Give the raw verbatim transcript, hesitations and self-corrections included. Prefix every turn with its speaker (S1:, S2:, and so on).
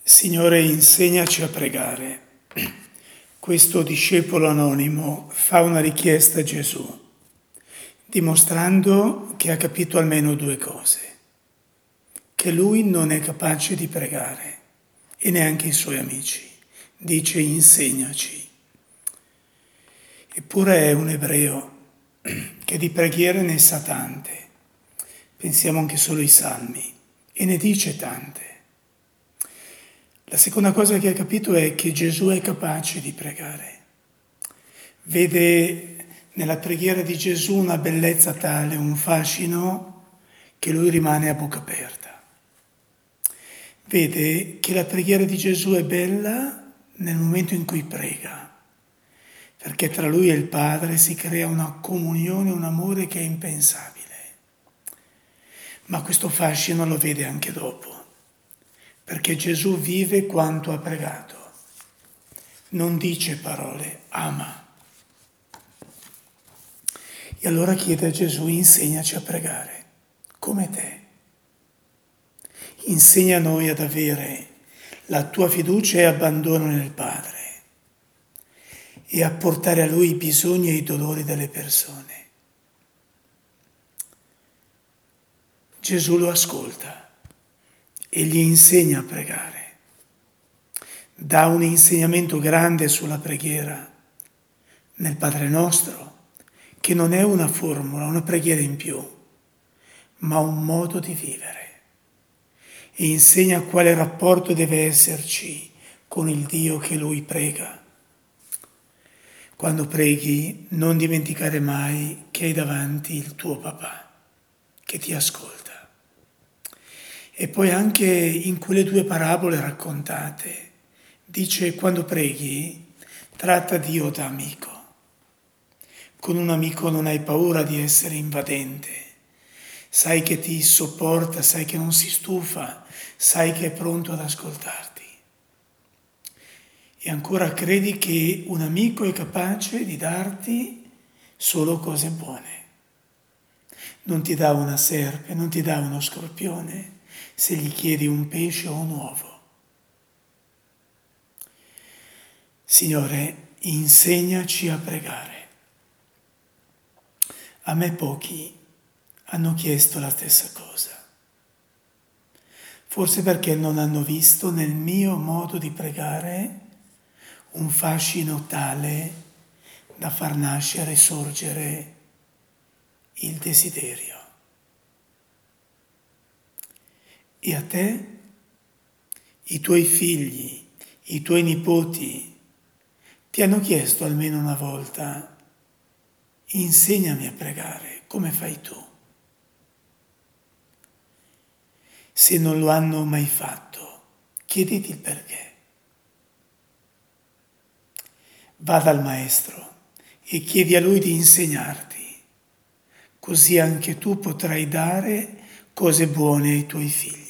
S1: Signore, insegnaci a pregare. Questo discepolo anonimo fa una richiesta a Gesù, dimostrando che ha capito almeno due cose: che lui non è capace di pregare e neanche i suoi amici. Dice: insegnaci. Eppure è un ebreo che di preghiere ne sa tante. Pensiamo anche solo ai salmi, e ne dice tante. La seconda cosa che ha capito è che Gesù è capace di pregare. Vede nella preghiera di Gesù una bellezza tale, un fascino, che lui rimane a bocca aperta. Vede che la preghiera di Gesù è bella nel momento in cui prega, perché tra lui e il Padre si crea una comunione, un amore che è impensabile. Ma questo fascino lo vede anche dopo, perché Gesù vive quanto ha pregato. Non dice parole, ama. E allora chiede a Gesù: insegnaci a pregare, come te. Insegna a noi ad avere la tua fiducia e abbandono nel Padre e a portare a Lui i bisogni e i dolori delle persone. Gesù lo ascolta e gli insegna a pregare. Dà un insegnamento grande sulla preghiera nel Padre Nostro, che non è una formula, una preghiera in più, ma un modo di vivere. E insegna quale rapporto deve esserci con il Dio che Lui prega. Quando preghi, non dimenticare mai che hai davanti il tuo papà, che ti ascolta. E poi anche in quelle due parabole raccontate, dice: quando preghi, tratta Dio da amico. Con un amico non hai paura di essere invadente. Sai che ti sopporta, sai che non si stufa, sai che è pronto ad ascoltarti. E ancora credi che un amico è capace di darti solo cose buone. Non ti dà una serpe, non ti dà uno scorpione se gli chiedi un pesce o un uovo. Signore, insegnaci a pregare. A me pochi hanno chiesto la stessa cosa. Forse perché non hanno visto nel mio modo di pregare un fascino tale da far nascere e sorgere il desiderio. E a te, i tuoi figli, i tuoi nipoti, ti hanno chiesto almeno una volta: insegnami a pregare, come fai tu? Se non lo hanno mai fatto, chiediti il perché. Va dal Maestro e chiedi a Lui di insegnarti, così anche tu potrai dare cose buone ai tuoi figli.